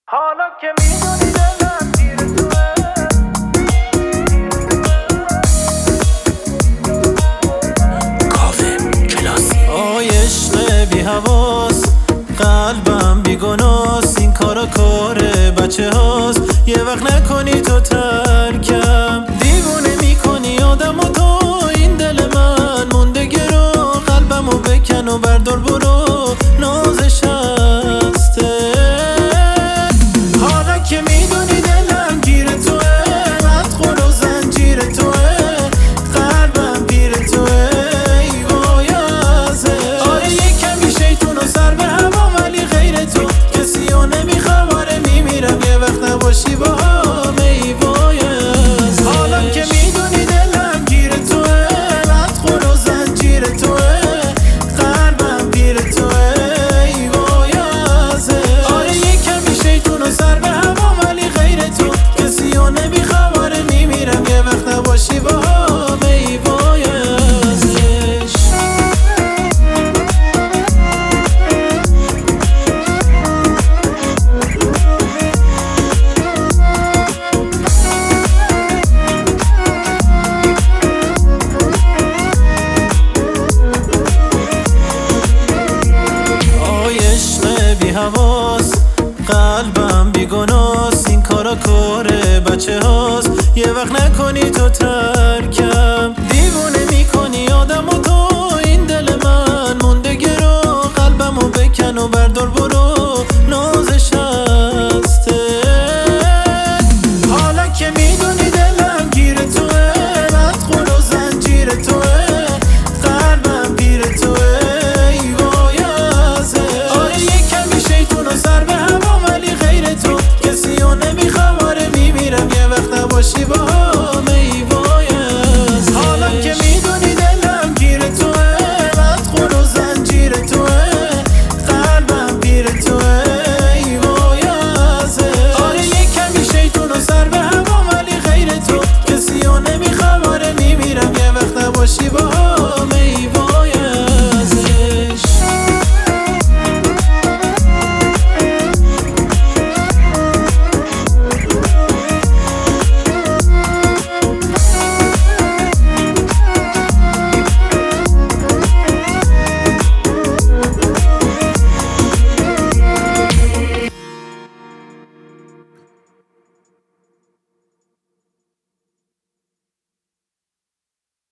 حالا که میدونی دلم گیر توه کاوه کلاسی آی عشق بی حواس قلبم بی گناس این کارا کار بچه هاست یه وقت نکنی تو ترکم دیوونه میکنی آدم و تو این دل من مونده گرو قلبمو بکن و بردار برو نازش هسته حالا که میدونی دلم گیر توه مدخول و زنجیر توه قلبم پیر توه ای وای ازه آره یه کمی شیطون و سر به هوا ولی غیر تو کسی رو نمیخوام آره میمیرم یه وقت نباشی با هم ای وای ازه حالا که میدونی دلم گیر توه مدخول و زنجیر توه قلبم پیر توه ای وای ازه آره یه کمی شیطون و سر به هوا ولی غیر تو کسی رو نمیخوام آره میمیرم یه وقت نباشی با هم ای وای ازش آی عشق بی حواس قلبم بی گناس این کارا کار بچه هاست یه وقت نکنی تو